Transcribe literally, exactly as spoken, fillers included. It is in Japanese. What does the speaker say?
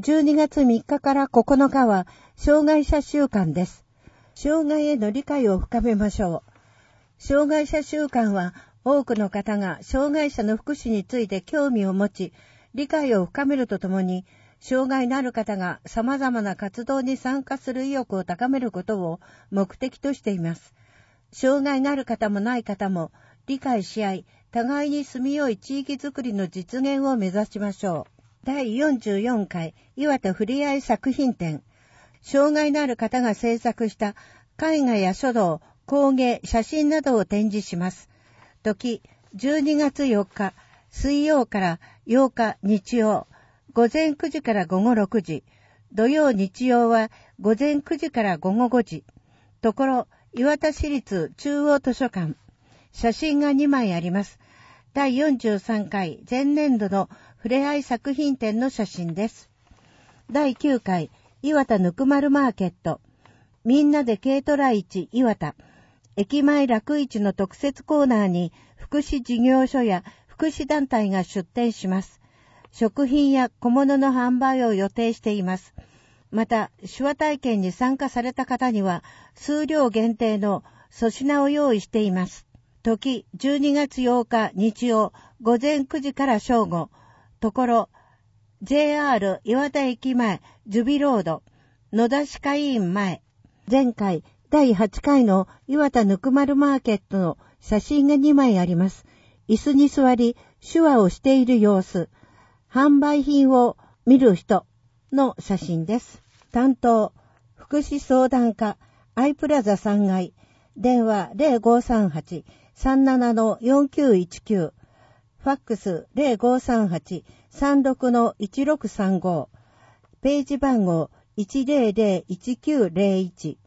じゅうにがつみっかからここのかは障害者週間です。障害への理解を深めましょう。障害者週間は多くの方が障害者の福祉について興味を持ち、理解を深めるとともに、障害のある方が様々な活動に参加する意欲を高めることを目的としています。障害のある方もない方も理解し合い、互いに住みよい地域づくりの実現を目指しましょう。だいよんじゅうよんかい岩手ふれあい作品展。障害のある方が制作した絵画や書道、工芸、写真などを展示します。時、じゅうにがつよっか、水曜からようか日曜、午前くじから午後ろくじ、土曜日曜は午前くじから午後ごじ、ところ、岩田市立中央図書館。写真がにまいあります。だいよんじゅうさんかい前年度のふれあい作品展の写真です。だいきゅうかい岩田ぬくまるマーケット。みんなで軽トラ市岩田。駅前楽市の特設コーナーに福祉事業所や福祉団体が出店します。食品や小物の販売を予定しています。また、手話体験に参加された方には数量限定の粗品を用意しています。時、じゅうにがつようか日曜、午前くじから正午。ところ、ジェイアール 岩田駅前、ジュビロード、野田歯科医院前。前回、だいはちかいの岩田ぬくまるマーケットの写真がにまいあります。椅子に座り、手話をしている様子。販売品を見る人の写真です。担当、福祉相談課、アイプラザさんがい。電話 ゼロごさんはち さんなな よんきゅういちきゅう。ファックス ゼロごさんはち さんろく いちろくさんご。ページ番号 いちゼロゼロ いちきゅうゼロいち。